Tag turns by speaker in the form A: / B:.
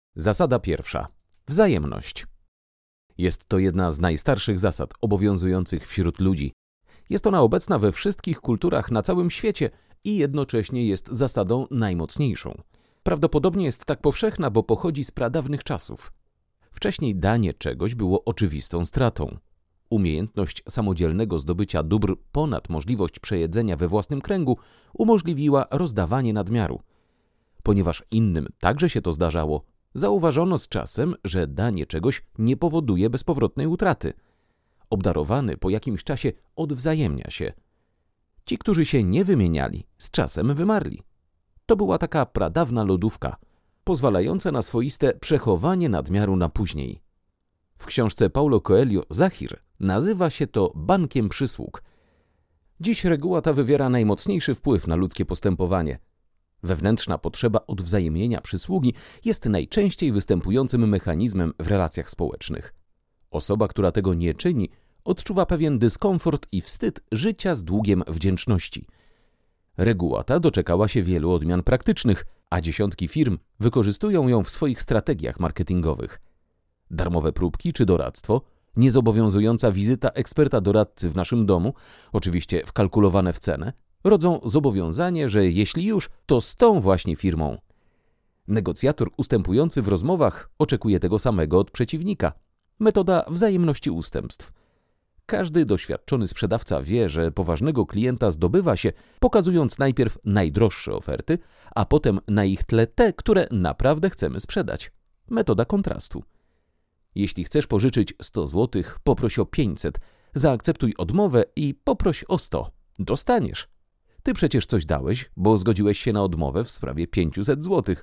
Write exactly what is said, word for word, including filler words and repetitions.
A: Zasada pierwsza. Wzajemność. Jest to jedna z najstarszych zasad obowiązujących wśród ludzi. Jest ona obecna we wszystkich kulturach na całym świecie i jednocześnie jest zasadą najmocniejszą. Prawdopodobnie jest tak powszechna, bo pochodzi z pradawnych czasów. Wcześniej danie czegoś było oczywistą stratą. Umiejętność samodzielnego zdobycia dóbr ponad możliwość przejedzenia we własnym kręgu umożliwiła rozdawanie nadmiaru. Ponieważ innym także się to zdarzało, zauważono z czasem, że danie czegoś nie powoduje bezpowrotnej utraty. Obdarowany po jakimś czasie odwzajemnia się. Ci, którzy się nie wymieniali, z czasem wymarli. To była taka pradawna lodówka, pozwalająca na swoiste przechowanie nadmiaru na później. W książce Paulo Coelho Zahir nazywa się to bankiem przysług. Dziś reguła ta wywiera najmocniejszy wpływ na ludzkie postępowanie. Wewnętrzna potrzeba odwzajemnienia przysługi jest najczęściej występującym mechanizmem w relacjach społecznych. Osoba, która tego nie czyni, odczuwa pewien dyskomfort i wstyd życia z długiem wdzięczności. Reguła ta doczekała się wielu odmian praktycznych, a dziesiątki firm wykorzystują ją w swoich strategiach marketingowych. Darmowe próbki czy doradztwo, niezobowiązująca wizyta eksperta doradcy w naszym domu, oczywiście wkalkulowane w cenę, rodzą zobowiązanie, że jeśli już, to z tą właśnie firmą. Negocjator ustępujący w rozmowach oczekuje tego samego od przeciwnika. Metoda wzajemności ustępstw. Każdy doświadczony sprzedawca wie, że poważnego klienta zdobywa się, pokazując najpierw najdroższe oferty, a potem na ich tle te, które naprawdę chcemy sprzedać. Metoda kontrastu. Jeśli chcesz pożyczyć sto złotych, poproś o pięćset, zaakceptuj odmowę i poproś o sto. Dostaniesz. Ty przecież coś dałeś, bo zgodziłeś się na odmowę w sprawie pięćset złotych.